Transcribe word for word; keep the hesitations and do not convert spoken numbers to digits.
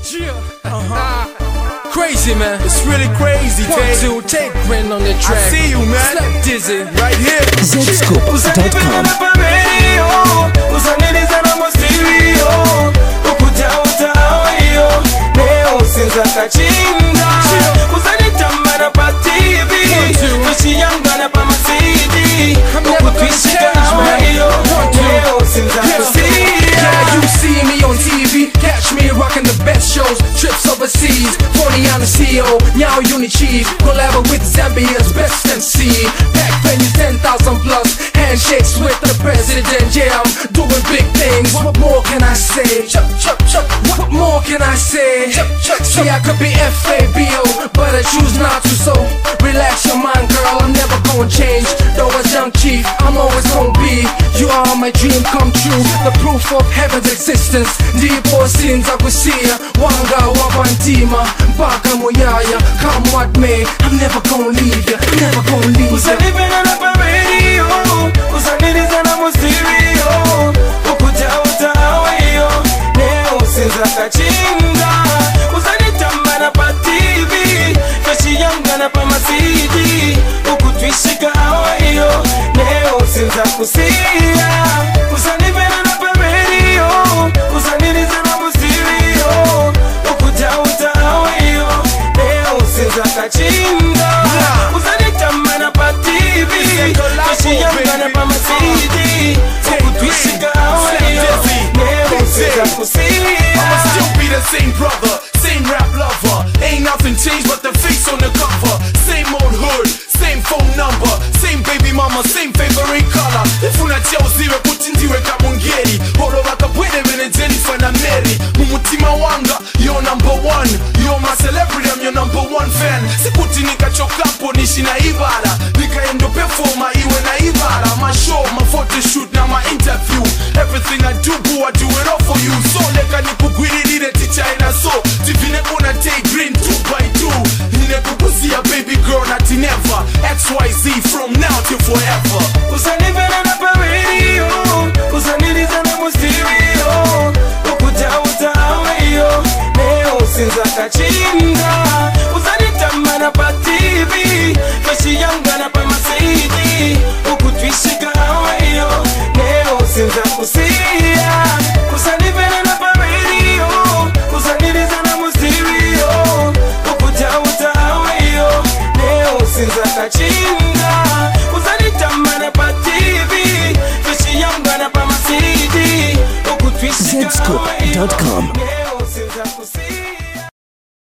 Uh-huh. Crazy, man. It's really crazy, One, Tay. two, take print on the track. I see you, man. Slap dizzy. Right here. Zscoop dot com. I'm never gonna change, man. One, two. Yeah, you see me on T V. Catch me rocking the best shows. Trips overseas. forty on the C O. Now Unichief. Collab with Zambia's best M C. Pack venues ten thousand plus. Handshakes with the president. Yeah, I'm doing big things. What more can I say? Chup, chup, chup. What more can I say? Chup, chup, chup. See, I could be F A B O, but I choose not to. So relax your mind, girl. I'm never gonna change. Though as young chief, I'm always gonna be. You are my dream come true. The proof of heaven's existence. Ndipo sinza kusia. Wanga wabantima. Baka moyaya. Come what may. I'm never gonna leave you. I'm never gonna leave you. I'ma still be the same brother, same rap lover. Ain't nothing changed but the face on the cover. Same old hood, same phone number, same baby mama, same favorite color. Ifuna chauziwe kutindiwe kabungeri. Holo wakapwede vene Jennifer na Mary. Mumutima wanga, you're number one. You're my celebrity, I'm your number one fan. Sikuti nikachokapo nishi na ibara. Nikaendo performa iwe na ibara. My show, my photo shoot, na my interview. Everything I do, boo, I do it all for you. So leka nikugwiri nile ticha ina so. Tivine kuna take green two by two. Nine kukusia baby girl nati never. X Y Z from now till forever. Usanibena na pawelio, usaniliza na mustirio. Ukuta utaweyo, leo sinza kachinda. Usanitamba na pa T V, fashi yanga na pa masidi. Ukutwishika aweyo, leo sinza kusia. Usanibena na pawelio, usaniliza na mustirio. Ukuta utaweyo, leo sinza kachinda. Usanitamba na pa T V, fashi yanga na pa masidi. Zscoop dot com.